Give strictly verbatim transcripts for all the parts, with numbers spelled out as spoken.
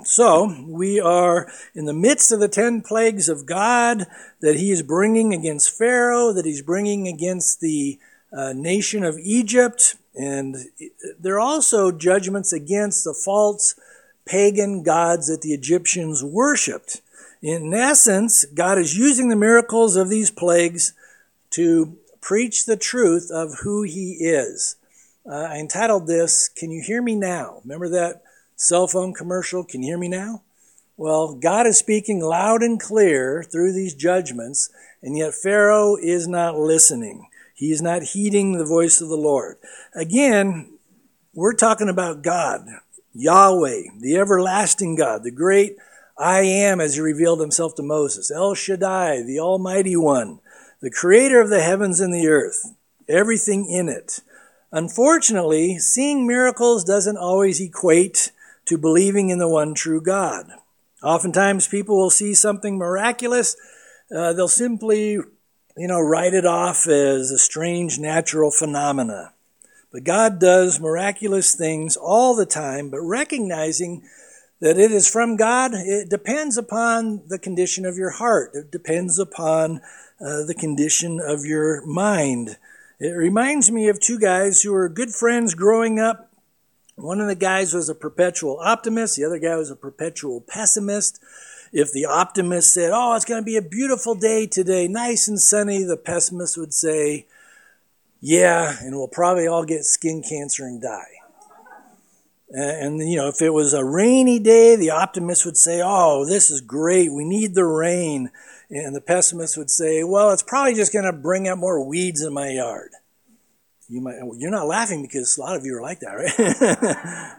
So, we are in the midst of the ten plagues of God that he is bringing against Pharaoh, that he's bringing against the uh, nation of Egypt, and there are also judgments against the false pagan gods that the Egyptians worshipped. In essence, God is using the miracles of these plagues to preach the truth of who he is. Uh, I entitled this, Can You Hear Me Now? Remember that cell phone commercial, Can You Hear Me Now? Well, God is speaking loud and clear through these judgments, and yet Pharaoh is not listening. He is not heeding the voice of the Lord. Again, we're talking about God, Yahweh, the everlasting God, the great I Am as he revealed himself to Moses, El Shaddai, the Almighty One, the creator of the heavens and the earth, everything in it. Unfortunately, seeing miracles doesn't always equate to believing in the one true God. Oftentimes people will see something miraculous, uh, they'll simply, you know, write it off as a strange natural phenomena. But God does miraculous things all the time, but recognizing that it is from God, it depends upon the condition of your heart. It depends upon uh, the condition of your mind. It reminds me of two guys who were good friends growing up. One of the guys was a perpetual optimist. The other guy was a perpetual pessimist. If the optimist said, oh, it's going to be a beautiful day today, nice and sunny, the pessimist would say, yeah, and we'll probably all get skin cancer and die. And, you know, if it was a rainy day, the optimist would say, oh, this is great, we need the rain. And the pessimist would say, well, it's probably just going to bring out more weeds in my yard. You might, you're not laughing because a lot of you are like that, right?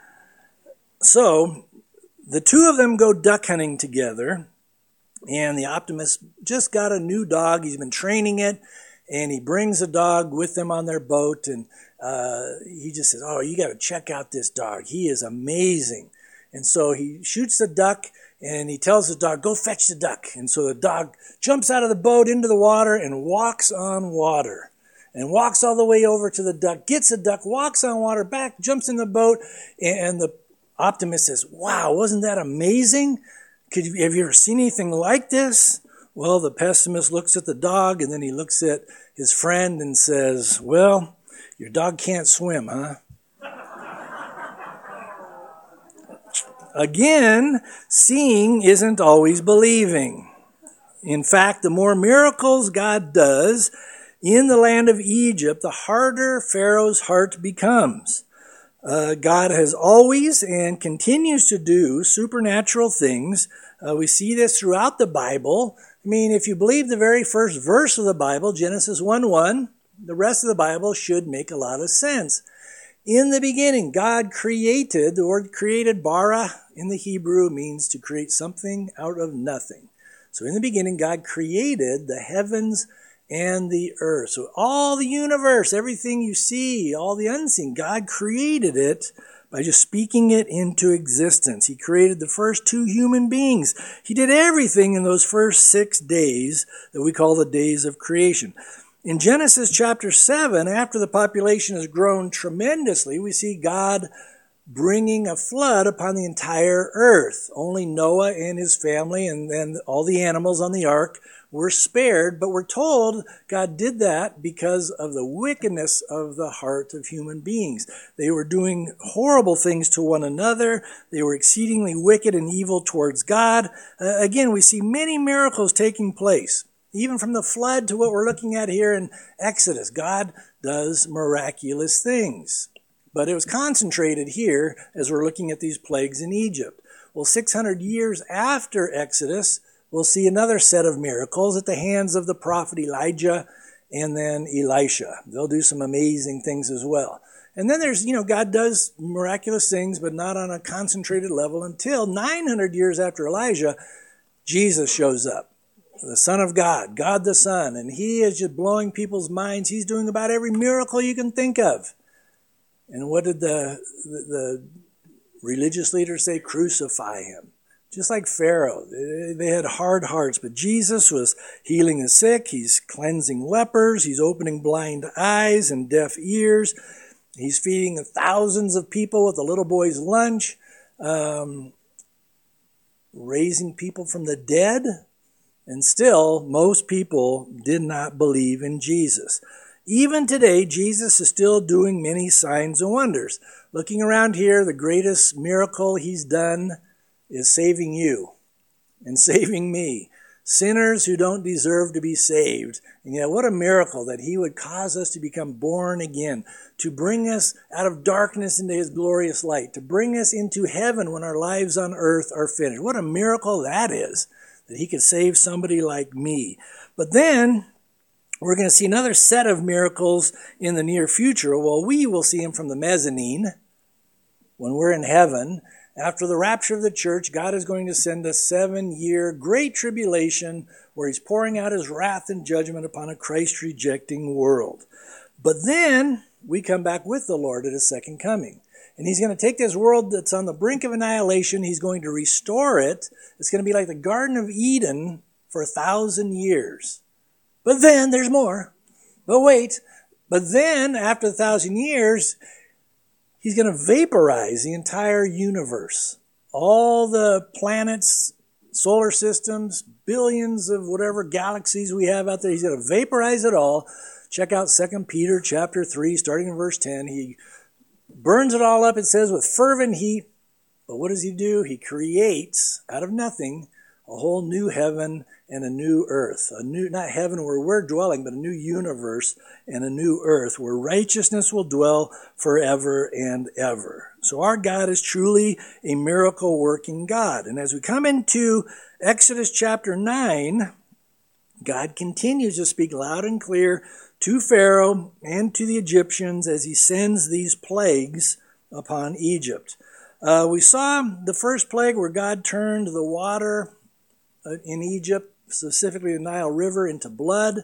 So, the two of them go duck hunting together, and the optimist just got a new dog. He's been training it, and he brings the dog with them on their boat, and uh, he just says, oh, you got to check out this dog. He is amazing. And so he shoots the duck, and he tells the dog, go fetch the duck. And so the dog jumps out of the boat into the water and walks on water. And walks all the way over to the duck, gets the duck, walks on water, back, jumps in the boat, and the optimist says, wow, wasn't that amazing? Could you, have you ever seen anything like this? Well, the pessimist looks at the dog, and then he looks at his friend and says, well, your dog can't swim, huh? Again, seeing isn't always believing. In fact, the more miracles God does in the land of Egypt, the harder Pharaoh's heart becomes. Uh, God has always and continues to do supernatural things. Uh, we see this throughout the Bible. I mean, if you believe the very first verse of the Bible, Genesis one one, the rest of the Bible should make a lot of sense. In the beginning, God created, the word created, bara, in the Hebrew, means to create something out of nothing. So in the beginning, God created the heavens and the earth. So all the universe, everything you see, all the unseen, God created it by just speaking it into existence. He created the first two human beings. He did everything in those first six days that we call the days of creation. In Genesis chapter seven, after the population has grown tremendously, we see God bringing a flood upon the entire earth. Only Noah and his family and then all the animals on the ark were spared, but we're told God did that because of the wickedness of the heart of human beings. They were doing horrible things to one another. They were exceedingly wicked and evil towards God. Uh, again, we see many miracles taking place. Even from the flood to what we're looking at here in Exodus, God does miraculous things. But it was concentrated here as we're looking at these plagues in Egypt. Well, six hundred years after Exodus, we'll see another set of miracles at the hands of the prophet Elijah and then Elisha. They'll do some amazing things as well. And then there's, you know, God does miraculous things, but not on a concentrated level until nine hundred years after Elijah, Jesus shows up. The Son of God, God the Son, and he is just blowing people's minds. He's doing about every miracle you can think of. And what did the, the, the religious leaders say? Crucify him. Just like Pharaoh. They, they had hard hearts, but Jesus was healing the sick. He's cleansing lepers. He's opening blind eyes and deaf ears. He's feeding thousands of people with a little boy's lunch. Um, raising people from the dead, and still most people did not believe in Jesus. Even today, Jesus is still doing many signs and wonders. Looking around here, the greatest miracle he's done is saving you and saving me. Sinners who don't deserve to be saved. And yet, what a miracle that he would cause us to become born again, to bring us out of darkness into his glorious light, to bring us into heaven when our lives on earth are finished. What a miracle that is, that he could save somebody like me. But then, we're going to see another set of miracles in the near future. Well, we will see them from the mezzanine when we're in heaven. After the rapture of the church, God is going to send a seven-year great tribulation where he's pouring out his wrath and judgment upon a Christ-rejecting world. But then we come back with the Lord at his second coming. And he's going to take this world that's on the brink of annihilation. He's going to restore it. It's going to be like the Garden of Eden for a thousand years. But then there's more. But wait. But then after a thousand years, he's going to vaporize the entire universe. All the planets, solar systems, billions of whatever galaxies we have out there. He's going to vaporize it all. Check out Second Peter chapter three, starting in verse ten. He burns it all up, it says, with fervent heat. But what does he do? He creates out of nothing a whole new heaven and a new earth. A new, not heaven where we're dwelling, but a new universe and a new earth where righteousness will dwell forever and ever. So our God is truly a miracle-working God. And as we come into Exodus chapter nine, God continues to speak loud and clear to Pharaoh and to the Egyptians as he sends these plagues upon Egypt. Uh, we saw the first plague where God turned the water in Egypt, specifically the Nile River, into blood.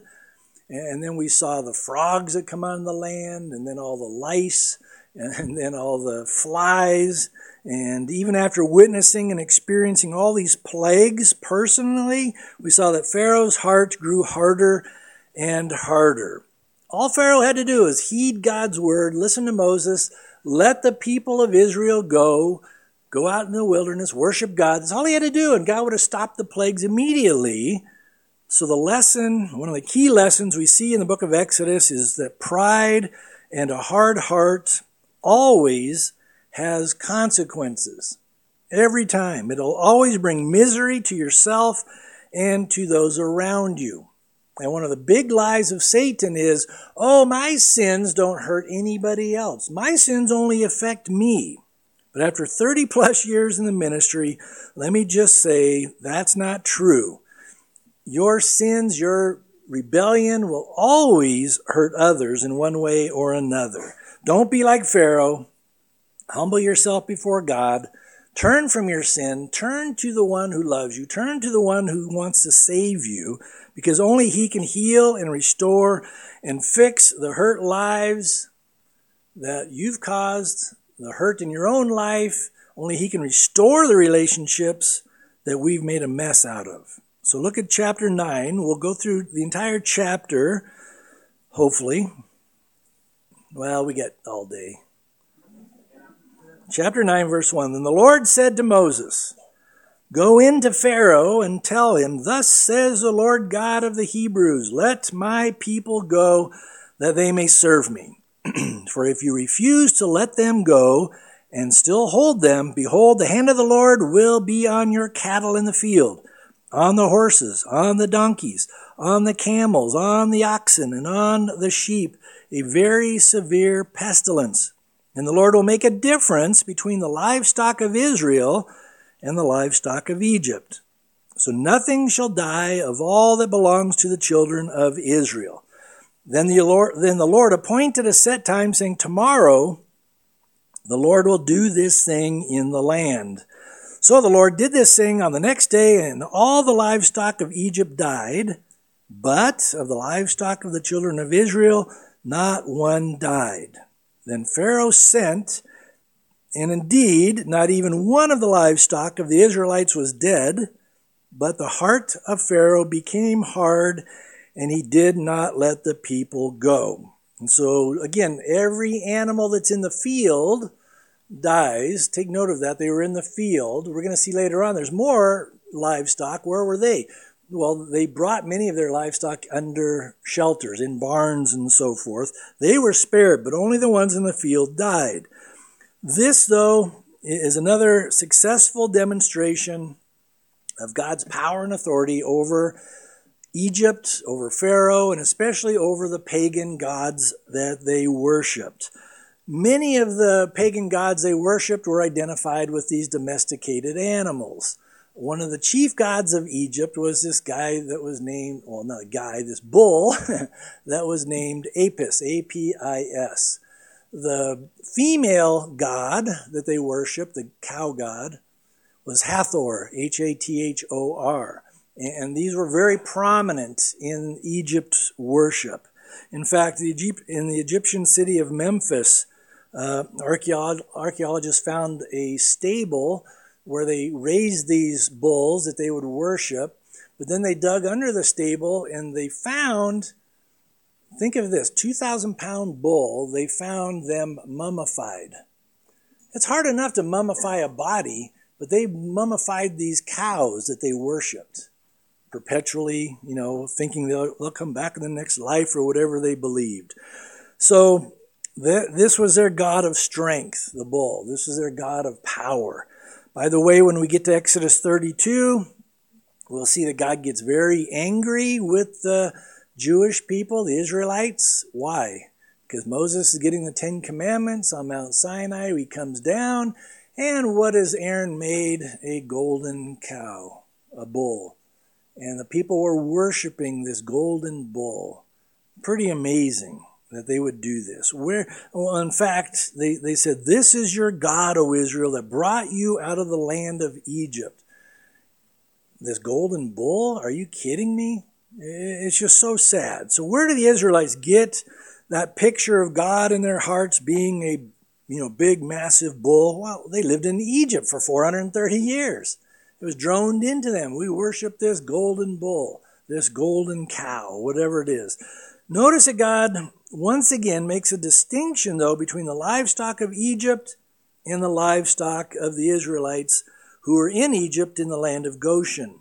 And then we saw the frogs that come on the land, and then all the lice, and then all the flies. And even after witnessing and experiencing all these plagues personally, we saw that Pharaoh's heart grew harder and harder. All Pharaoh had to do is heed God's word, listen to Moses, let the people of Israel go, go out in the wilderness, worship God. That's all he had to do, and God would have stopped the plagues immediately. So the lesson, one of the key lessons we see in the book of Exodus is that pride and a hard heart always has consequences. Every time. It'll always bring misery to yourself and to those around you. And one of the big lies of Satan is, oh, my sins don't hurt anybody else. My sins only affect me. But after thirty plus years in the ministry, let me just say that's not true. Your sins, your rebellion will always hurt others in one way or another. Don't be like Pharaoh. Humble yourself before God. Turn from your sin. Turn to the one who loves you. Turn to the one who wants to save you, because only he can heal and restore and fix the hurt lives that you've caused, the hurt in your own life. Only he can restore the relationships that we've made a mess out of. So look at chapter nine. We'll go through the entire chapter, hopefully. Well, we get all day. Chapter nine, verse one. Then the Lord said to Moses, go in to Pharaoh and tell him, thus says the Lord God of the Hebrews, let my people go that they may serve me. For if you refuse to let them go and still hold them, behold, the hand of the Lord will be on your cattle in the field, on the horses, on the donkeys, on the camels, on the oxen, and on the sheep, a very severe pestilence. And the Lord will make a difference between the livestock of Israel and the livestock of Egypt. So nothing shall die of all that belongs to the children of Israel. Then the Lord, then the Lord appointed a set time, saying, tomorrow the Lord will do this thing in the land. So the Lord did this thing on the next day, and all the livestock of Egypt died, but of the livestock of the children of Israel, not one died. Then Pharaoh sent, and indeed, not even one of the livestock of the Israelites was dead, but the heart of Pharaoh became hard, and he did not let the people go. And so, again, every animal that's in the field dies, take note of that. They were in the field. We're going to see later on there's more livestock. Where were they? Well, they brought many of their livestock under shelters, in barns and so forth. They were spared, but only the ones in the field died. This, though, is another successful demonstration of God's power and authority over Egypt, over Pharaoh, and especially over the pagan gods that they worshipped. Many of the pagan gods they worshipped were identified with these domesticated animals. One of the chief gods of Egypt was this guy that was named, well, not a guy, this bull that was named Apis, A P I S. The female god that they worshipped, the cow god, was Hathor, H A T H O R. And these were very prominent in Egypt's worship. In fact, the Egypt, in the Egyptian city of Memphis, uh, archaeolog- archaeologists found a stable where they raised these bulls that they would worship, but then they dug under the stable and they found, think of this, two thousand pound bull, they found them mummified. It's hard enough to mummify a body, but they mummified these cows that they worshipped, perpetually, you know, thinking they'll, they'll come back in the next life or whatever they believed. So th- this was their god of strength, the bull. This was their god of power. By the way, when we get to Exodus thirty-two, we'll see that God gets very angry with the Jewish people, the Israelites. Why? Because Moses is getting the Ten Commandments on Mount Sinai. He comes down, and what has Aaron made? A golden cow, a bull. And the people were worshiping this golden bull. Pretty amazing that they would do this. Where, well, in fact, they, they said, "This is your God, O Israel, that brought you out of the land of Egypt." This golden bull? Are you kidding me? It's just so sad. So where do the Israelites get that picture of God in their hearts being a, you know, big, massive bull? Well, they lived in Egypt for four hundred thirty years. It was droned into them. We worship this golden bull, this golden cow, whatever it is. Notice that God once again makes a distinction, though, between the livestock of Egypt and the livestock of the Israelites who were in Egypt in the land of Goshen.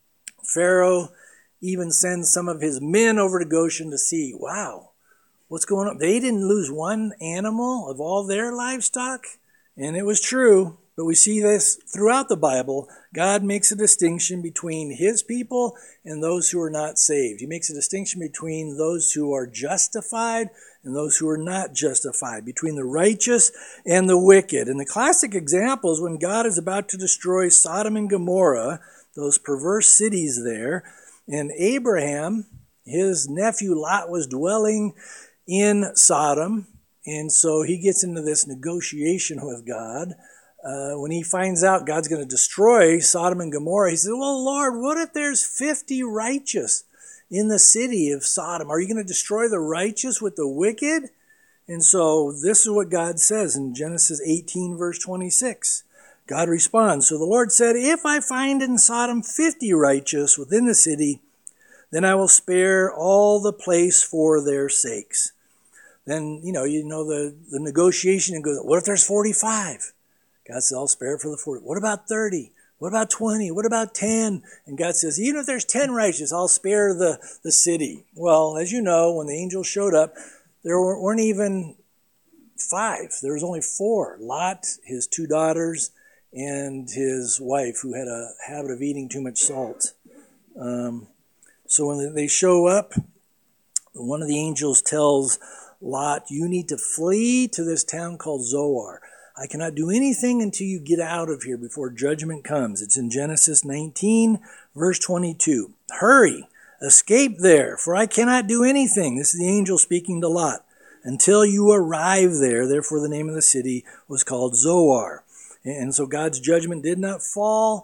Pharaoh even sends some of his men over to Goshen to see, wow, what's going on? They didn't lose one animal of all their livestock. And it was true. But we see this throughout the Bible. God makes a distinction between his people and those who are not saved. He makes a distinction between those who are justified and those who are not justified, between the righteous and the wicked. And the classic example is when God is about to destroy Sodom and Gomorrah, those perverse cities there, and Abraham, his nephew Lot, was dwelling in Sodom, and so he gets into this negotiation with God. Uh, when he finds out God's going to destroy Sodom and Gomorrah, he says, well, Lord, what if there's fifty righteous in the city of Sodom? Are you going to destroy the righteous with the wicked? And so this is what God says in Genesis eighteen, verse twenty-six. God responds, so the Lord said, if I find in Sodom fifty righteous within the city, then I will spare all the place for their sakes. Then, you know, you know the, the negotiation, and goes, what if there's forty-five? God says, I'll spare it for the forty. What about thirty? What about twenty? What about ten? And God says, even if there's ten righteous, I'll spare the, the city. Well, as you know, when the angels showed up, there weren't even five. There was only four. Lot, his two daughters, and his wife, who had a habit of eating too much salt. Um, so when they show up, one of the angels tells Lot, you need to flee to this town called Zoar. I cannot do anything until you get out of here before judgment comes. It's in Genesis nineteen, verse twenty-two. Hurry, escape there, for I cannot do anything. This is the angel speaking to Lot. Until you arrive there, therefore the name of the city was called Zoar. And so God's judgment did not fall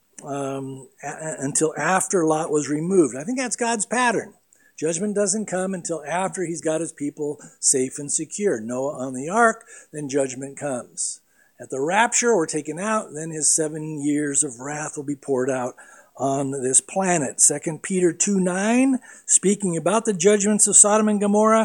um, a- until after Lot was removed. I think that's God's pattern. Judgment doesn't come until after he's got his people safe and secure. Noah on the ark, then judgment comes. At the rapture, we're taken out, then his seven years of wrath will be poured out on this planet. Second Peter two nine, speaking about the judgments of Sodom and Gomorrah,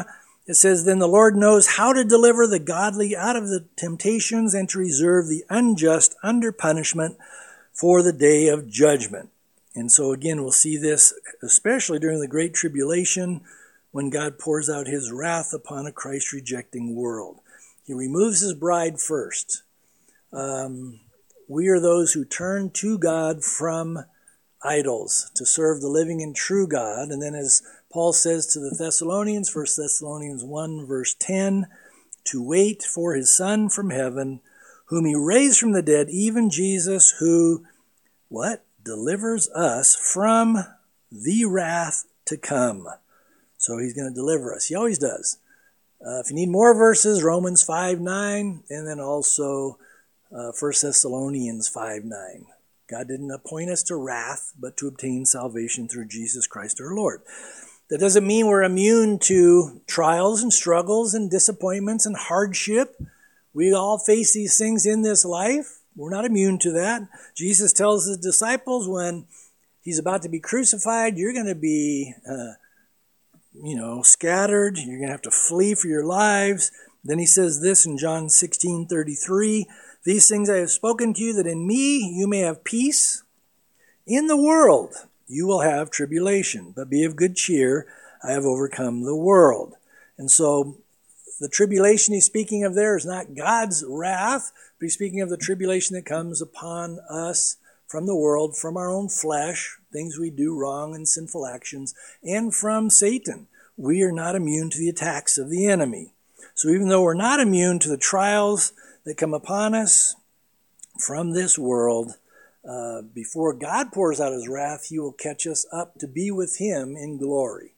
It says, then the Lord knows how to deliver the godly out of the temptations and to reserve the unjust under punishment for the day of judgment. And so again, we'll see this especially during the Great Tribulation when God pours out his wrath upon a Christ-rejecting world. He removes his bride first. Um, we are those who turn to God from idols to serve the living and true God. And then as Paul says to the Thessalonians, First Thessalonians one, verse ten, to wait for his Son from heaven, whom he raised from the dead, even Jesus, who, what? Delivers us from the wrath to come. So he's going to deliver us. He always does. Uh, if you need more verses, Romans five nine, and then also uh, First Thessalonians five nine. God didn't appoint us to wrath, but to obtain salvation through Jesus Christ our Lord. That doesn't mean we're immune to trials and struggles and disappointments and hardship. We all face these things in this life. We're not immune to that. Jesus tells his disciples when he's about to be crucified, you're going to be, uh, you know, scattered. You're going to have to flee for your lives. Then he says this in John sixteen thirty-three, these things I have spoken to you, that in me you may have peace. In the world you will have tribulation, but be of good cheer. I have overcome the world. And so the tribulation he's speaking of there is not God's wrath, but he's speaking of the tribulation that comes upon us from the world, from our own flesh, things we do wrong and sinful actions, and from Satan. We are not immune to the attacks of the enemy. So even though we're not immune to the trials that come upon us from this world, uh, before God pours out his wrath, he will catch us up to be with him in glory.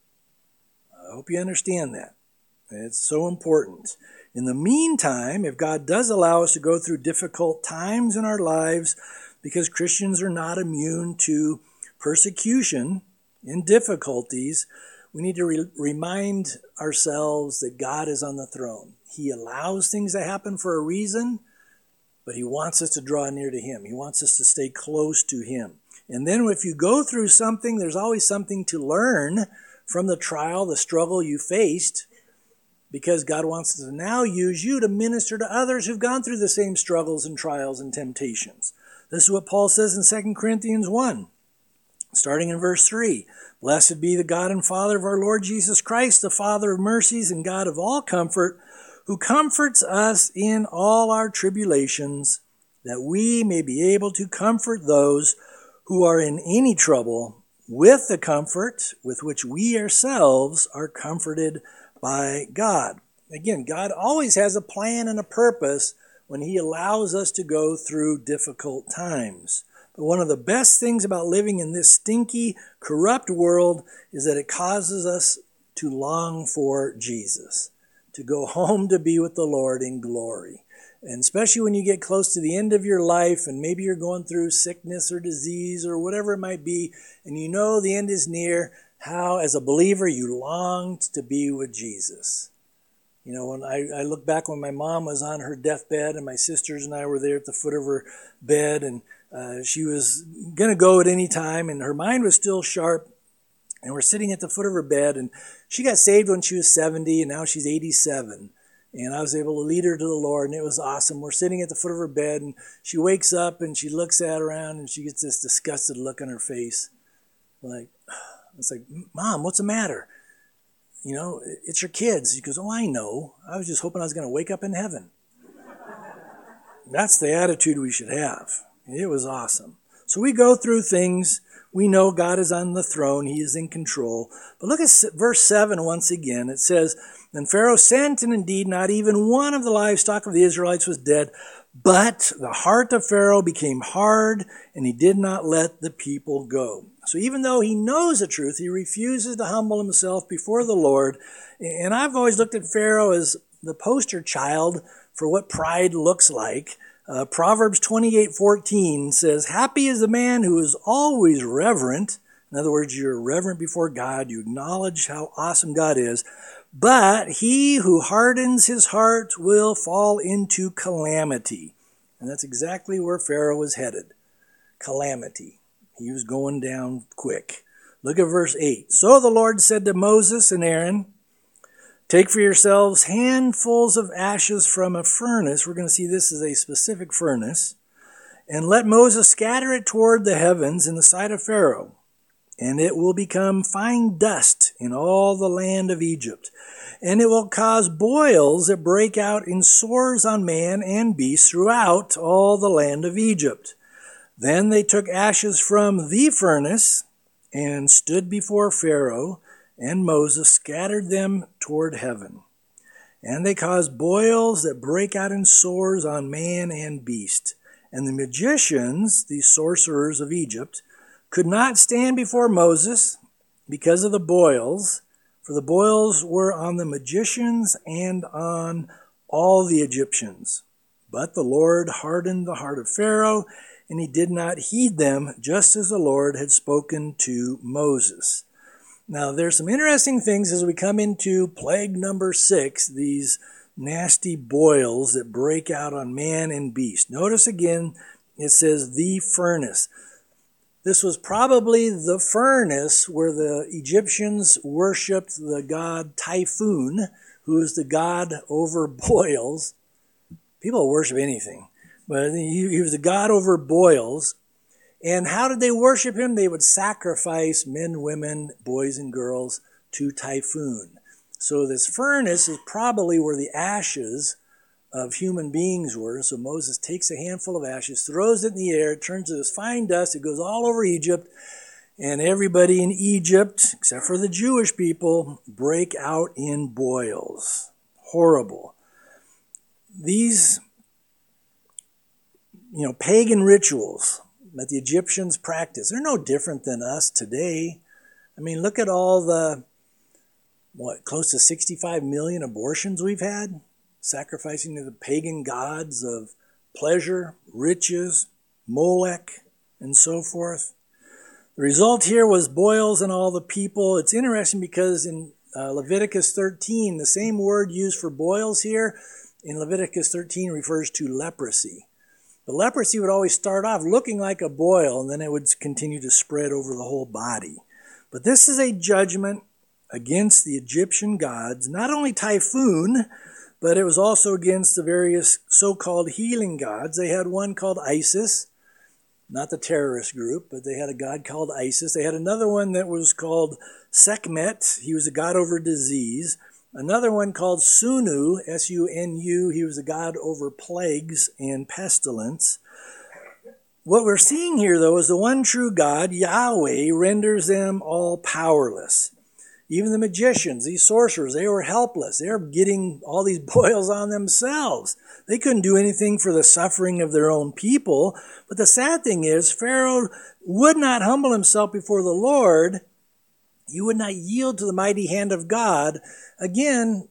I hope you understand that. It's so important. In the meantime, if God does allow us to go through difficult times in our lives, because Christians are not immune to persecution and difficulties, we need to re- remind ourselves that God is on the throne. He allows things to happen for a reason, but he wants us to draw near to him. He wants us to stay close to him. And then if you go through something, there's always something to learn from the trial, the struggle you faced, because God wants to now use you to minister to others who've gone through the same struggles and trials and temptations. This is what Paul says in Second Corinthians one, starting in verse three. Blessed be the God and Father of our Lord Jesus Christ, the Father of mercies and God of all comfort, who comforts us in all our tribulations, that we may be able to comfort those who are in any trouble with the comfort with which we ourselves are comforted by God. Again, God always has a plan and a purpose when he allows us to go through difficult times. But one of the best things about living in this stinky, corrupt world is that it causes us to long for Jesus, to go home to be with the Lord in glory. And especially when you get close to the end of your life and maybe you're going through sickness or disease or whatever it might be, and you know the end is near, how as a believer you longed to be with Jesus. You know, when I, I look back when my mom was on her deathbed and my sisters and I were there at the foot of her bed, and uh, she was going to go at any time, and her mind was still sharp, and we're sitting at the foot of her bed, and she got saved when she was seventy, and now she's eighty-seven. And I was able to lead her to the Lord, and it was awesome. We're sitting at the foot of her bed, and she wakes up, and she looks at around, and she gets this disgusted look on her face. Like, it's like, Mom, what's the matter? You know, it's your kids. She goes, oh, I know. I was just hoping I was going to wake up in heaven. That's the attitude we should have. It was awesome. So we go through things. We know God is on the throne. He is in control. But look at verse seven once again. It says, then Pharaoh sent, and indeed not even one of the livestock of the Israelites was dead. But the heart of Pharaoh became hard, and he did not let the people go. So even though he knows the truth, he refuses to humble himself before the Lord. And I've always looked at Pharaoh as the poster child for what pride looks like. Uh, Proverbs twenty-eight fourteen says, happy is the man who is always reverent. In other words, you're reverent before God. You acknowledge how awesome God is. But he who hardens his heart will fall into calamity. And that's exactly where Pharaoh was headed. Calamity. He was going down quick. Look at verse eight. So the Lord said to Moses and Aaron, Take for yourselves handfuls of ashes from a furnace. We're going to see this as a specific furnace. And let Moses scatter it toward the heavens in the sight of Pharaoh. And it will become fine dust in all the land of Egypt. And it will cause boils that break out in sores on man and beast throughout all the land of Egypt. Then they took ashes from the furnace and stood before Pharaoh, and Moses scattered them toward heaven. And they caused boils that break out in sores on man and beast. And the magicians, the sorcerers of Egypt, could not stand before Moses because of the boils, for the boils were on the magicians and on all the Egyptians. But the Lord hardened the heart of Pharaoh, and he did not heed them, just as the Lord had spoken to Moses. Now, there's some interesting things as we come into plague number six, these nasty boils that break out on man and beast. Notice again, it says the furnace. This was probably the furnace where the Egyptians worshipped the god Typhoon, who is the god over boils. People worship anything, but he, he was the god over boils. And how did they worship him? They would sacrifice men, women, boys, and girls to Typhoon. So this furnace is probably where the ashes of human beings were. So Moses takes a handful of ashes, throws it in the air, it turns to this fine dust, it goes all over Egypt, and everybody in Egypt, except for the Jewish people, break out in boils. Horrible. These, you know, pagan rituals that the Egyptians practiced, they're no different than us today. I mean, look at all the, what, close to sixty-five million abortions we've had, sacrificing to the pagan gods of pleasure, riches, Molech, and so forth. The result here was boils in all the people. It's interesting because in uh, Leviticus thirteen, the same word used for boils here in Leviticus thirteen refers to leprosy. The leprosy would always start off looking like a boil, and then it would continue to spread over the whole body. But this is a judgment against the Egyptian gods, not only Typhoon, but it was also against the various so-called healing gods. They had one called Isis, not the terrorist group, but they had a god called Isis. They had another one that was called Sekhmet. He was a god over disease. Another one called Sunu, S U N U. He was a god over plagues and pestilence. What we're seeing here, though, is the one true God, Yahweh, renders them all powerless. Even the magicians, these sorcerers, they were helpless. They were getting all these boils on themselves. They couldn't do anything for the suffering of their own people. But the sad thing is, Pharaoh would not humble himself before the Lord. He would not yield to the mighty hand of God. Again,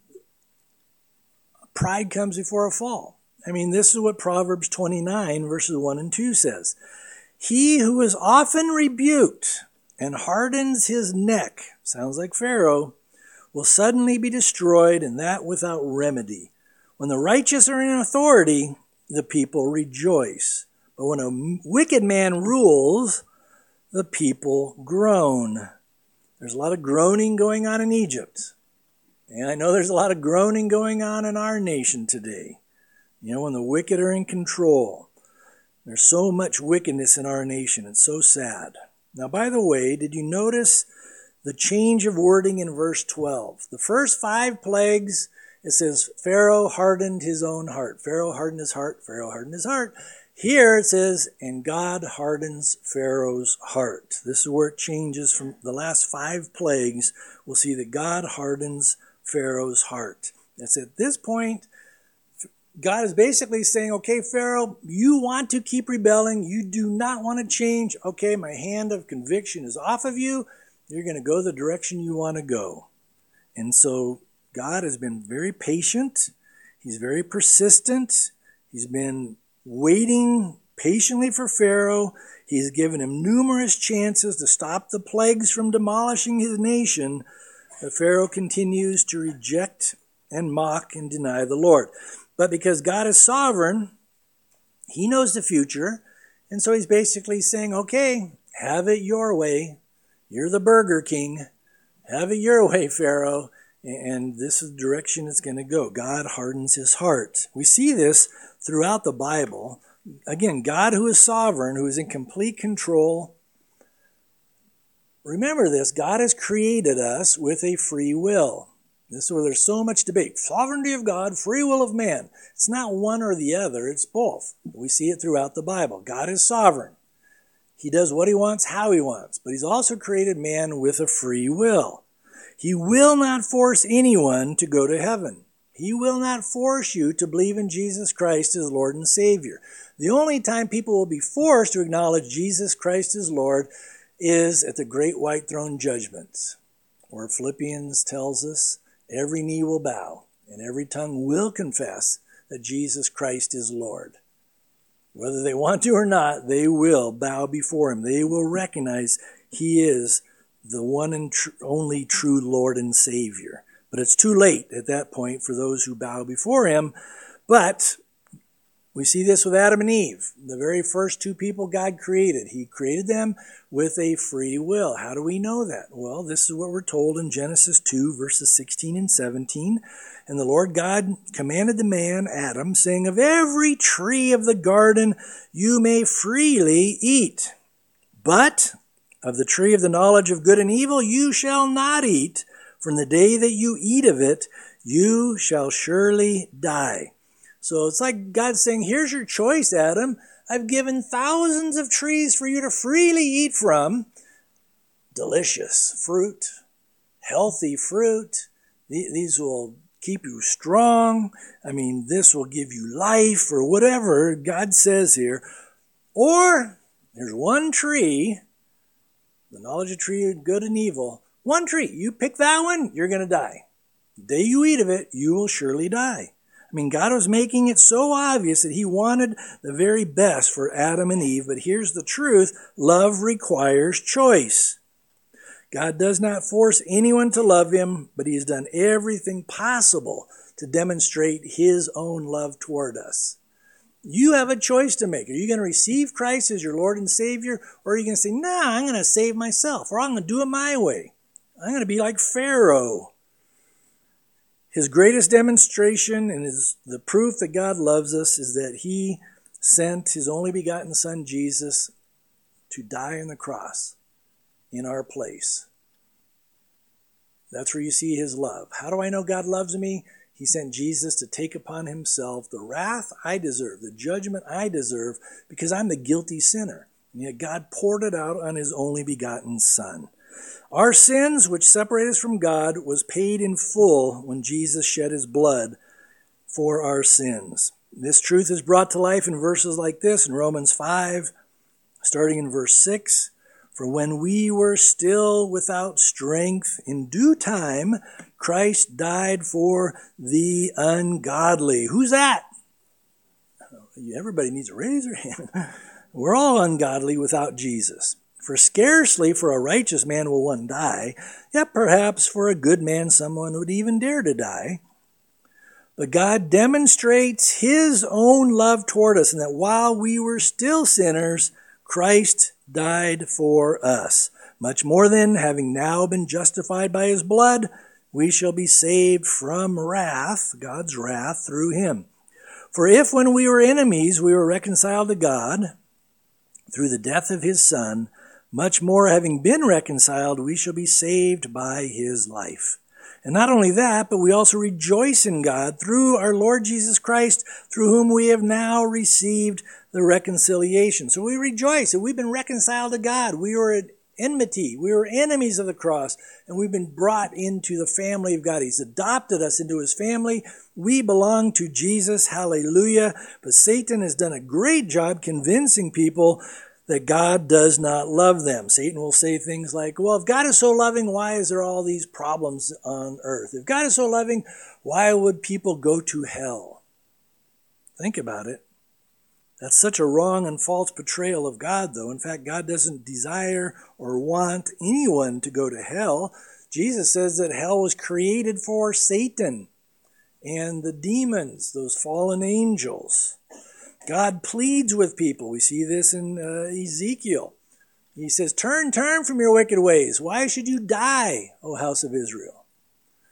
pride comes before a fall. I mean, this is what Proverbs twenty-nine, verses one and two says. He who is often rebuked and hardens his neck, sounds like Pharaoh, will suddenly be destroyed, and that without remedy. When the righteous are in authority, the people rejoice. But when a wicked man rules, the people groan. There's a lot of groaning going on in Egypt. And I know there's a lot of groaning going on in our nation today. You know, when the wicked are in control. There's so much wickedness in our nation. It's so sad. Now, by the way, did you notice the change of wording in verse twelve? The first five plagues, it says, Pharaoh hardened his own heart. Pharaoh hardened his heart. Pharaoh hardened his heart. Here it says, and God hardens Pharaoh's heart. This is where it changes from the last five plagues. We'll see that God hardens Pharaoh's heart. That's at this point, God is basically saying, okay, Pharaoh, you want to keep rebelling. You do not want to change. Okay, my hand of conviction is off of you. You're going to go the direction you want to go. And so God has been very patient. He's very persistent. He's been waiting patiently for Pharaoh. He's given him numerous chances to stop the plagues from demolishing his nation. But Pharaoh continues to reject and mock and deny the Lord. But because God is sovereign, he knows the future. And so he's basically saying, okay, have it your way. You're the Burger King. Have it your way, Pharaoh. And this is the direction it's going to go. God hardens his heart. We see this throughout the Bible. Again, God who is sovereign, who is in complete control. Remember this, God has created us with a free will. This is where there's so much debate. Sovereignty of God, free will of man. It's not one or the other, it's both. We see it throughout the Bible. God is sovereign. He does what he wants, how he wants. But he's also created man with a free will. He will not force anyone to go to heaven. He will not force you to believe in Jesus Christ as Lord and Savior. The only time people will be forced to acknowledge Jesus Christ as Lord is at the great white throne judgment, where Philippians tells us every knee will bow and every tongue will confess that Jesus Christ is Lord. Whether they want to or not, they will bow before him. They will recognize he is the one and tr- only true Lord and Savior. But it's too late at that point for those who bow before him. But we see this with Adam and Eve, the very first two people God created. He created them with a free will. How do we know that? Well, this is what we're told in Genesis two, verses sixteen and seventeen. And the Lord God commanded the man, Adam, saying, of every tree of the garden you may freely eat, but of the tree of the knowledge of good and evil you shall not eat. From the day that you eat of it, you shall surely die. So it's like God saying, here's your choice, Adam. I've given thousands of trees for you to freely eat from. Delicious fruit, healthy fruit. These will keep you strong. I mean, this will give you life or whatever God says here. Or there's one tree, the knowledge of tree of good and evil. One tree. You pick that one, you're going to die. The day you eat of it, you will surely die. I mean, God was making it so obvious that he wanted the very best for Adam and Eve. But here's the truth. Love requires choice. God does not force anyone to love him, but he has done everything possible to demonstrate his own love toward us. You have a choice to make. Are you going to receive Christ as your Lord and Savior? Or are you going to say, nah, I'm going to save myself, or I'm going to do it my way. I'm going to be like Pharaoh. His greatest demonstration and his, the proof that God loves us is that he sent his only begotten Son, Jesus, to die on the cross in our place. That's where you see his love. How do I know God loves me? He sent Jesus to take upon himself the wrath I deserve, the judgment I deserve, because I'm the guilty sinner. And yet God poured it out on his only begotten Son. Our sins, which separate us from God, was paid in full when Jesus shed his blood for our sins. This truth is brought to life in verses like this in Romans five, starting in verse six. For when we were still without strength, in due time, Christ died for the ungodly. Who's that? Everybody needs to raise their hand. We're all ungodly without Jesus. For scarcely for a righteous man will one die, yet perhaps for a good man someone would even dare to die. But God demonstrates his own love toward us, in that while we were still sinners, Christ died for us. Much more then, having now been justified by his blood, we shall be saved from wrath, God's wrath, through him. For if when we were enemies we were reconciled to God through the death of his Son, much more, having been reconciled, we shall be saved by his life. And not only that, but we also rejoice in God through our Lord Jesus Christ, through whom we have now received the reconciliation. So we rejoice that we've been reconciled to God. We were at enmity. We were enemies of the cross, and we've been brought into the family of God. He's adopted us into his family. We belong to Jesus. Hallelujah. But Satan has done a great job convincing people that God does not love them. Satan will say things like, well, if God is so loving, why is there all these problems on earth? If God is so loving, why would people go to hell? Think about it. That's such a wrong and false portrayal of God, though. In fact, God doesn't desire or want anyone to go to hell. Jesus says that hell was created for Satan and the demons, those fallen angels. God pleads with people. We see this in uh, Ezekiel. He says, turn, turn from your wicked ways. Why should you die, O house of Israel?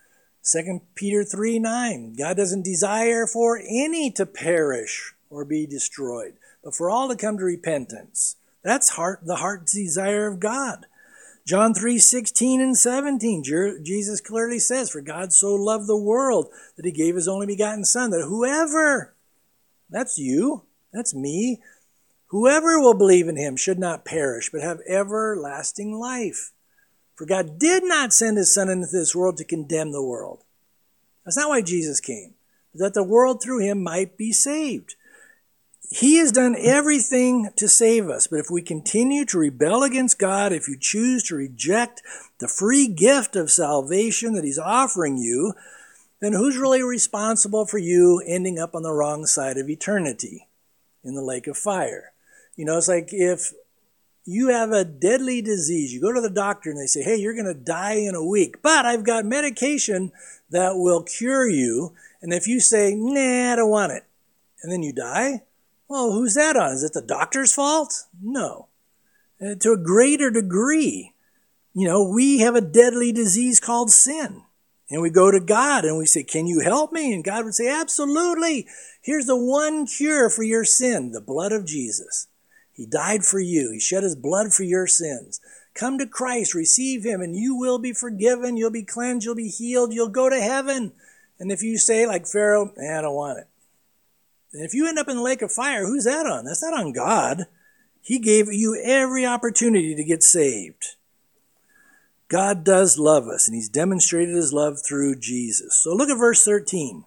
Second Peter three nine, God doesn't desire for any to perish or be destroyed, but for all to come to repentance. That's heart, the heart's desire of God. John three sixteen and seventeen, Jesus clearly says, for God so loved the world that he gave his only begotten Son, that whoever, that's you, that's me, whoever will believe in him should not perish, but have everlasting life. For God did not send his Son into this world to condemn the world. That's not why Jesus came, but that the world through him might be saved. He has done everything to save us, but if we continue to rebel against God, if you choose to reject the free gift of salvation that he's offering you, then who's really responsible for you ending up on the wrong side of eternity in the lake of fire? You know, it's like if you have a deadly disease, you go to the doctor and they say, hey, you're going to die in a week, but I've got medication that will cure you. And if you say, nah, I don't want it, and then you die, well, who's that on? Is it the doctor's fault? No. Uh, to a greater degree, you know, we have a deadly disease called sin. And we go to God and we say, can you help me? And God would say, absolutely. Here's the one cure for your sin, the blood of Jesus. He died for you. He shed his blood for your sins. Come to Christ, receive him, and you will be forgiven. You'll be cleansed. You'll be healed. You'll go to heaven. And if you say, like Pharaoh, eh, I don't want it. And if you end up in the lake of fire, who's that on? That's not on God. He gave you every opportunity to get saved. God does love us, and he's demonstrated his love through Jesus. So look at verse thirteen.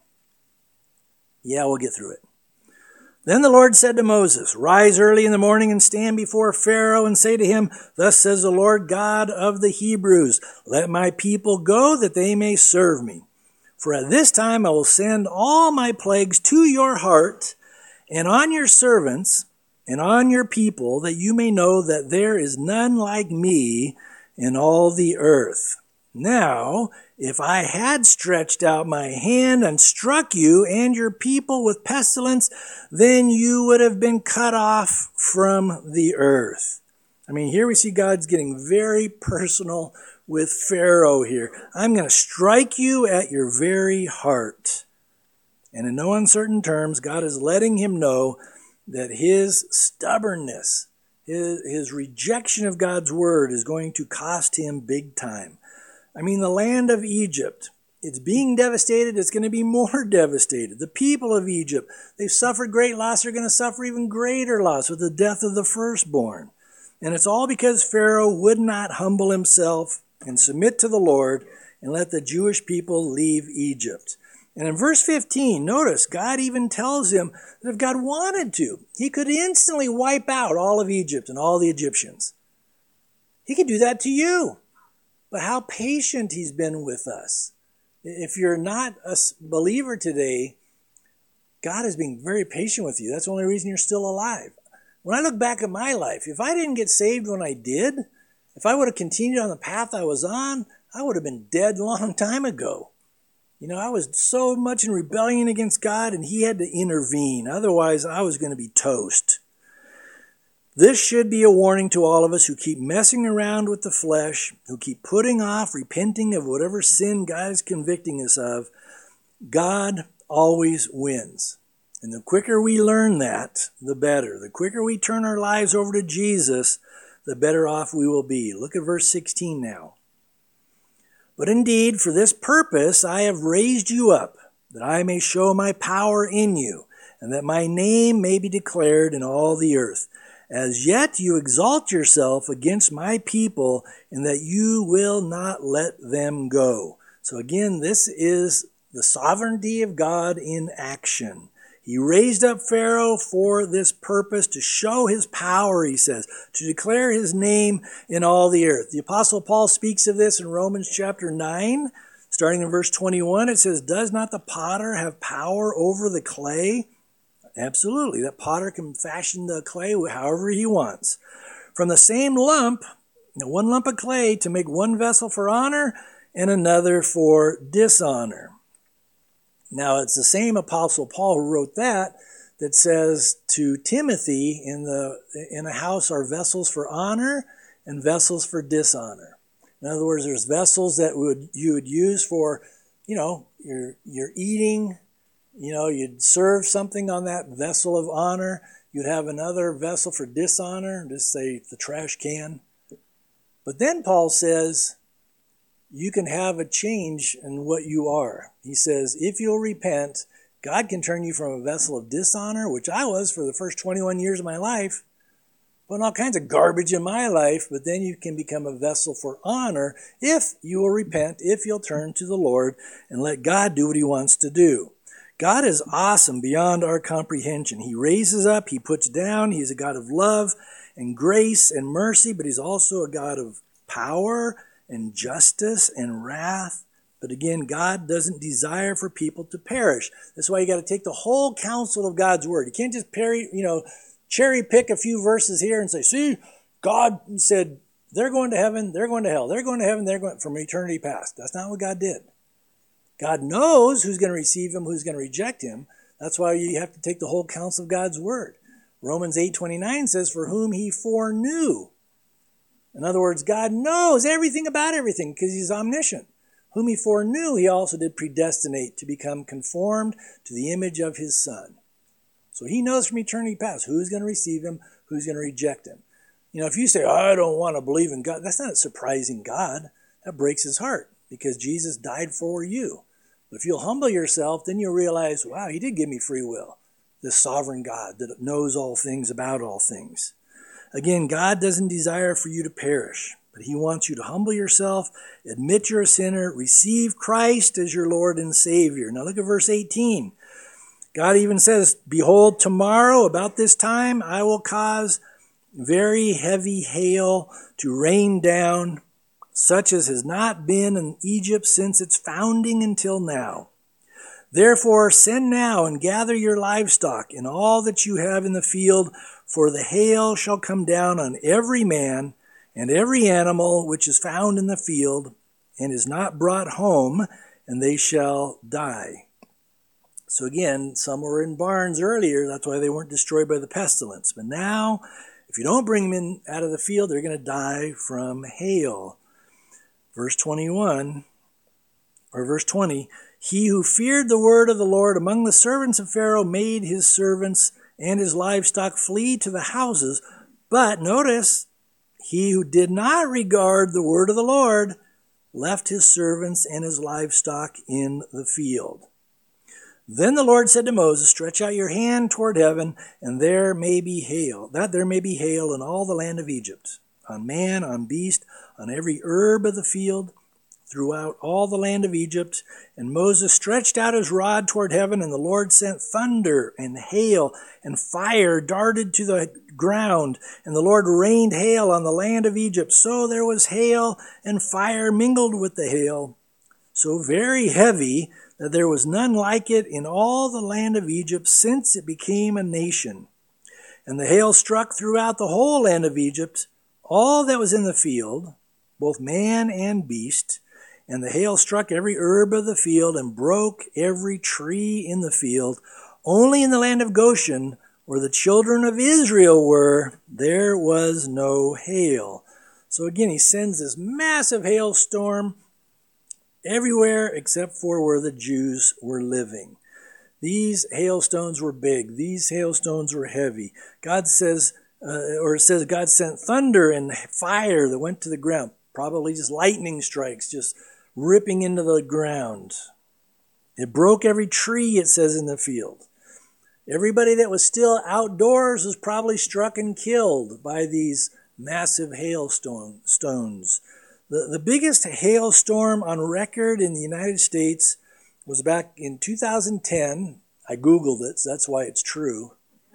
Yeah, we'll get through it. Then the Lord said to Moses, rise early in the morning and stand before Pharaoh and say to him, thus says the Lord God of the Hebrews, let my people go that they may serve me. For at this time I will send all my plagues to your heart and on your servants and on your people, that you may know that there is none like me in all the earth. Now, if I had stretched out my hand and struck you and your people with pestilence, then you would have been cut off from the earth. I mean, here we see God's getting very personal with Pharaoh here. I'm going to strike you at your very heart. And in no uncertain terms, God is letting him know that his stubbornness, his, his rejection of God's word is going to cost him big time. I mean, the land of Egypt, it's being devastated. It's going to be more devastated. The people of Egypt, they've suffered great loss. They're going to suffer even greater loss with the death of the firstborn. And it's all because Pharaoh would not humble himself and submit to the Lord and let the Jewish people leave Egypt. And in verse fifteen, notice, God even tells him that if God wanted to, he could instantly wipe out all of Egypt and all the Egyptians. He could do that to you. But how patient he's been with us. If you're not a believer today, God is being very patient with you. That's the only reason you're still alive. When I look back at my life, if I didn't get saved when I did, if I would have continued on the path I was on, I would have been dead a long time ago. You know, I was so much in rebellion against God, and he had to intervene. Otherwise, I was going to be toast. This should be a warning to all of us who keep messing around with the flesh, who keep putting off repenting of whatever sin God is convicting us of. God always wins. And the quicker we learn that, the better. The quicker we turn our lives over to Jesus, the better off we will be. Look at verse sixteen now. But indeed, for this purpose I have raised you up, that I may show my power in you, and that my name may be declared in all the earth. As yet you exalt yourself against my people, and that you will not let them go. So again, this is the sovereignty of God in action. He raised up Pharaoh for this purpose, to show his power, he says, to declare his name in all the earth. The Apostle Paul speaks of this in Romans chapter nine, starting in verse twenty-one. It says, does not the potter have power over the clay? Absolutely. That potter can fashion the clay however he wants. From the same lump, one lump of clay, to make one vessel for honor and another for dishonor. Now, it's the same Apostle Paul who wrote that, that says to Timothy, in the in a house are vessels for honor and vessels for dishonor. In other words, there's vessels that would you would use for you know, you're you're eating, you know, you'd serve something on that vessel of honor. You'd have another vessel for dishonor, just say the trash can. But then Paul says, you can have a change in what you are. He says, if you'll repent, God can turn you from a vessel of dishonor, which I was for the first twenty-one years of my life, putting all kinds of garbage in my life, but then you can become a vessel for honor if you will repent, if you'll turn to the Lord and let God do what he wants to do. God is awesome beyond our comprehension. He raises up, he puts down, he's a God of love and grace and mercy, but he's also a God of power and justice and wrath. But again, God doesn't desire for people to perish. That's why you got to take the whole counsel of God's word. You can't just parry, you know, cherry pick a few verses here and say, see, God said they're going to heaven, they're going to hell, they're going to heaven, they're going from eternity past. That's not what God did. God knows who's going to receive him, who's going to reject him. That's why you have to take the whole counsel of God's word. Romans eight twenty-nine says, for whom he foreknew. In other words, God knows everything about everything because he's omniscient. Whom he foreknew, he also did predestinate to become conformed to the image of his Son. So he knows from eternity past who's going to receive him, who's going to reject him. You know, if you say, I don't want to believe in God, that's not surprising God. That breaks his heart because Jesus died for you. But if you'll humble yourself, then you'll realize, wow, he did give me free will. This sovereign God that knows all things about all things. Again, God doesn't desire for you to perish, but he wants you to humble yourself, admit you're a sinner, receive Christ as your Lord and Savior. Now look at verse eighteen. God even says, behold, tomorrow about this time I will cause very heavy hail to rain down, such as has not been in Egypt since its founding until now. Therefore send now and gather your livestock and all that you have in the field, for the hail shall come down on every man and every animal which is found in the field and is not brought home, and they shall die. So again, some were in barns earlier. That's why they weren't destroyed by the pestilence. But now, if you don't bring them in out of the field, they're going to die from hail. Verse twenty-one, or verse twenty, he who feared the word of the Lord among the servants of Pharaoh made his servants and his livestock flee to the houses. But notice, he who did not regard the word of the Lord left his servants and his livestock in the field. Then the Lord said to Moses, stretch out your hand toward heaven, and there may be hail, that there may be hail in all the land of Egypt, on man, on beast, on every herb of the field, throughout all the land of Egypt. And Moses stretched out his rod toward heaven, and the Lord sent thunder and hail, and fire darted to the ground. And the Lord rained hail on the land of Egypt. So there was hail and fire mingled with the hail, so very heavy that there was none like it in all the land of Egypt since it became a nation. And the hail struck throughout the whole land of Egypt, all that was in the field, both man and beast. And the hail struck every herb of the field and broke every tree in the field. Only in the land of Goshen, where the children of Israel were, there was no hail. So again, he sends this massive hailstorm everywhere except for where the Jews were living. These hailstones were big. These hailstones were heavy. God says, uh, or it says God sent thunder and fire that went to the ground. Probably just lightning strikes, just ripping into the ground. It broke every tree, it says, in the field. Everybody that was still outdoors was probably struck and killed by these massive hailstone stones. The, the biggest hailstorm on record in the United States was back in two thousand ten. I Googled it, so that's why it's true.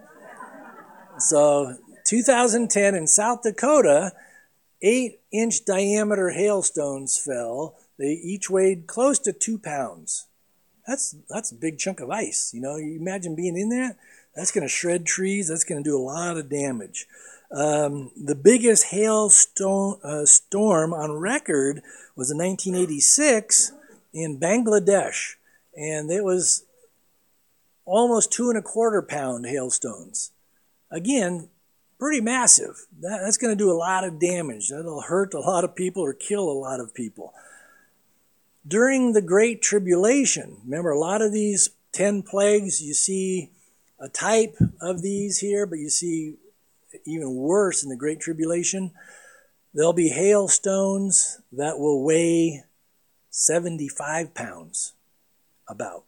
So, two thousand ten in South Dakota, eight-inch diameter hailstones fell. They each weighed close to two pounds. That's that's a big chunk of ice. You know, you imagine being in that? That's going to shred trees. That's going to do a lot of damage. Um, the biggest hailstone uh, storm on record was in nineteen eighty-six in Bangladesh, and it was almost two and a quarter pound hailstones. Again, pretty massive. That, that's going to do a lot of damage. That'll hurt a lot of people or kill a lot of people. during the Great Tribulation. Remember, a lot of these ten plagues, you see a type of these here, but you see even worse in the Great Tribulation. There'll be hailstones that will weigh seventy-five pounds, about,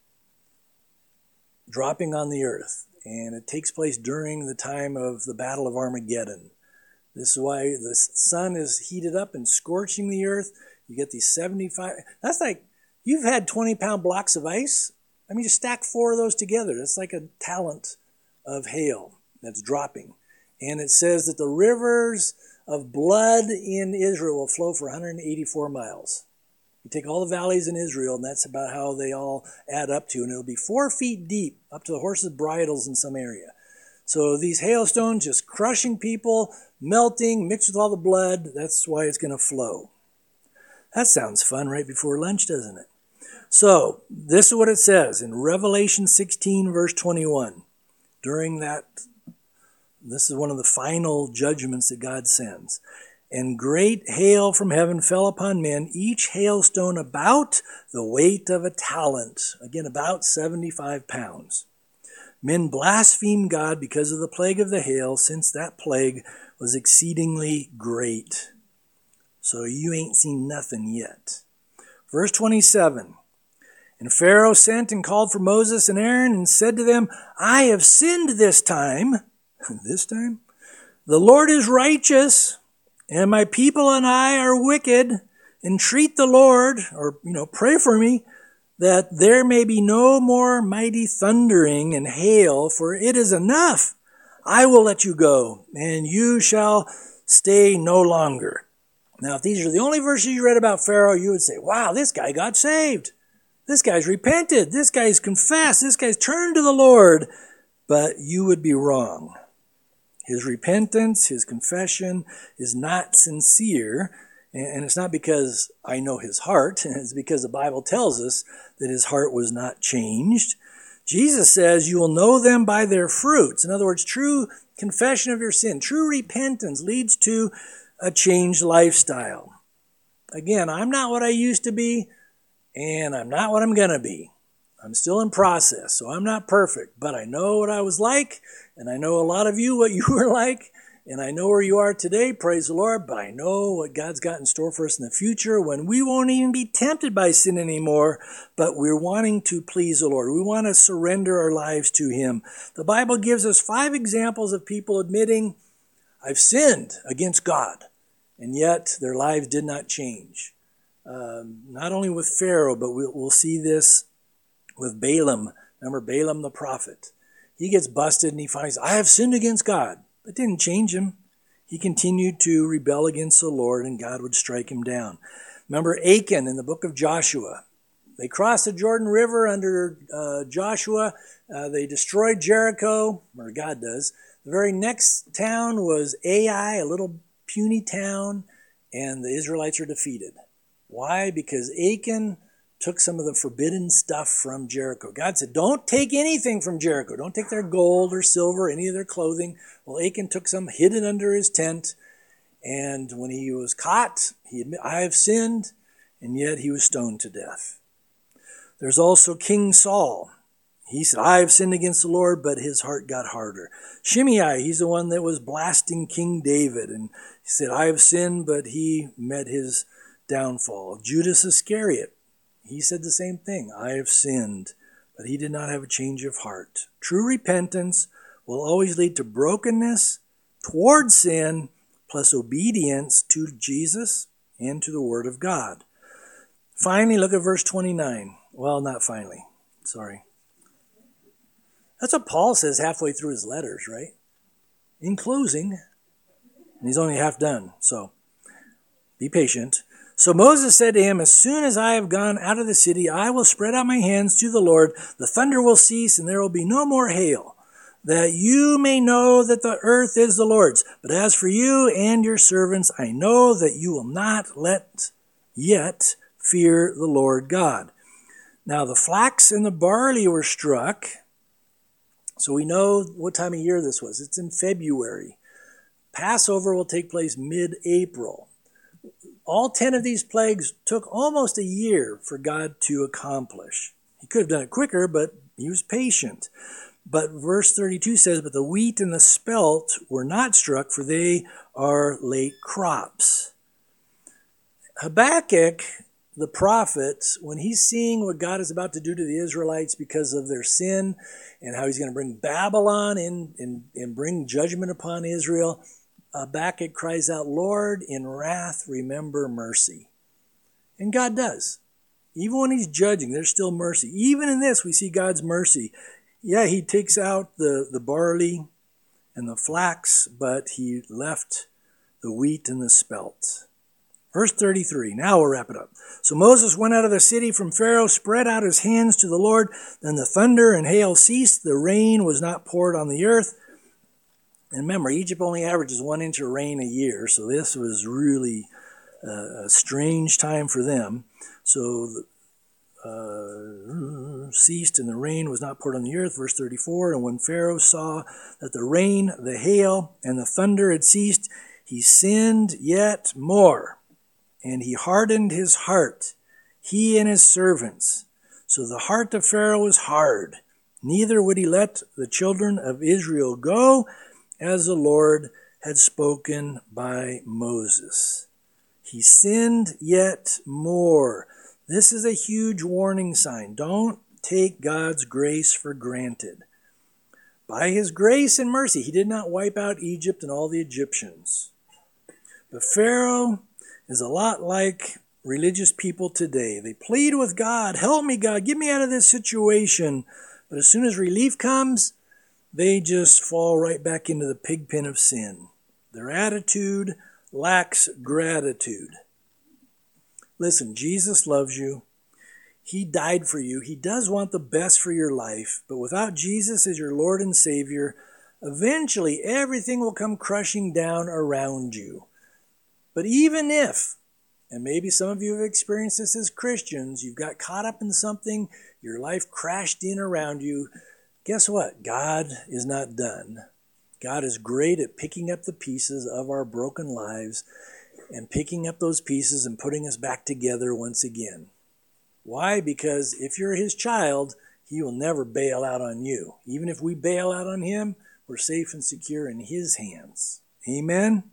dropping on the earth. And it takes place during the time of the Battle of Armageddon. This is why the sun is heated up and scorching the earth. You get these seventy-five. That's like, you've had twenty-pound blocks of ice. I mean, you stack four of those together. That's like a talent of hail that's dropping. And it says that the rivers of blood in Israel will flow for one hundred eighty-four miles. You take all the valleys in Israel, and that's about how they all add up to. And it'll be four feet deep, up to the horses' bridles in some area. So these hailstones just crushing people, melting, mixed with all the blood. That's why it's going to flow. That sounds fun right before lunch, doesn't it? So this is what it says in Revelation sixteen, verse twenty-one. During that, this is one of the final judgments that God sends. And great hail from heaven fell upon men, each hailstone about the weight of a talent. Again, about seventy-five pounds. Men blasphemed God because of the plague of the hail, since that plague was exceedingly great. So you ain't seen nothing yet. Verse twenty-seven. And Pharaoh sent and called for Moses and Aaron and said to them, I have sinned this time. This time? The Lord is righteous, and my people and I are wicked. Entreat the Lord, or, you know, pray for me, that there may be no more mighty thundering and hail, for it is enough. I will let you go, and you shall stay no longer. Now, if these are the only verses you read about Pharaoh, you would say, wow, this guy got saved. This guy's repented. This guy's confessed. This guy's turned to the Lord. But you would be wrong. His repentance, his confession is not sincere. And it's not because I know his heart. It's because the Bible tells us that his heart was not changed. Jesus says you will know them by their fruits. In other words, true confession of your sin, true repentance leads to a changed lifestyle. Again, I'm not what I used to be, and I'm not what I'm going to be. I'm still in process, so I'm not perfect, but I know what I was like, and I know a lot of you what you were like, and I know where you are today, praise the Lord, but I know what God's got in store for us in the future when we won't even be tempted by sin anymore, but we're wanting to please the Lord. We want to surrender our lives to Him. The Bible gives us five examples of people admitting, I've sinned against God, and yet their lives did not change. Um, not only with Pharaoh, but we'll, we'll see this with Balaam. Remember Balaam the prophet? He gets busted and he finds, I have sinned against God. It didn't change him. He continued to rebel against the Lord, and God would strike him down. Remember Achan in the book of Joshua. They crossed the Jordan River under uh, Joshua. Uh, they destroyed Jericho, or God does. The very next town was Ai, a little puny town, and the Israelites are defeated. Why? Because Achan took some of the forbidden stuff from Jericho. God said, don't take anything from Jericho. Don't take their gold or silver, any of their clothing. Well, Achan took some, hid it under his tent, and when he was caught, he admitted, I have sinned, and yet he was stoned to death. There's also King Saul. He said, I have sinned against the Lord, but his heart got harder. Shimei, he's the one that was blasting King David, and he said, I have sinned, but he met his downfall. Judas Iscariot, he said the same thing. I have sinned, but he did not have a change of heart. True repentance will always lead to brokenness toward sin, plus obedience to Jesus and to the Word of God. Finally, look at verse twenty-nine. Well, not finally. Sorry. That's what Paul says halfway through his letters, right? In closing, and he's only half done, so be patient. So Moses said to him, as soon as I have gone out of the city, I will spread out my hands to the Lord. The thunder will cease, and there will be no more hail, that you may know that the earth is the Lord's. But as for you and your servants, I know that you will not let yet fear the Lord God. Now the flax and the barley were struck, so we know what time of year this was. It's in February. Passover will take place mid-April. all ten of these plagues took almost a year for God to accomplish. He could have done it quicker, but he was patient. But verse thirty-two says, but the wheat and the spelt were not struck, for they are late crops. Habakkuk, the prophet, when he's seeing what God is about to do to the Israelites because of their sin and how he's going to bring Babylon in and, and bring judgment upon Israel, Habakkuk cries out, Lord, in wrath remember mercy. And God does. Even when he's judging, there's still mercy. Even in this, we see God's mercy. Yeah, he takes out the, the barley and the flax, but he left the wheat and the spelt. Verse thirty-three, now we'll wrap it up. So Moses went out of the city from Pharaoh, spread out his hands to the Lord. Then the thunder and hail ceased. The rain was not poured on the earth. And remember, Egypt only averages one inch of rain a year, so this was really uh, a strange time for them. So uh, ceased, and the rain was not poured on the earth. Verse thirty-four, and when Pharaoh saw that the rain, the hail, and the thunder had ceased, he sinned yet more. And he hardened his heart, he and his servants. So the heart of Pharaoh was hard. Neither would he let the children of Israel go, as the Lord had spoken by Moses. He sinned yet more. This is a huge warning sign. Don't take God's grace for granted. By his grace and mercy, he did not wipe out Egypt and all the Egyptians. But Pharaoh is a lot like religious people today. They plead with God, help me, God, get me out of this situation. But as soon as relief comes, they just fall right back into the pig pen of sin. Their attitude lacks gratitude. Listen, Jesus loves you. He died for you. He does want the best for your life. But without Jesus as your Lord and Savior, eventually everything will come crushing down around you. But even if, and maybe some of you have experienced this as Christians, you've got caught up in something, your life crashed in around you, guess what? God is not done. God is great at picking up the pieces of our broken lives and picking up those pieces and putting us back together once again. Why? Because if you're his child, he will never bail out on you. Even if we bail out on him, we're safe and secure in his hands. Amen?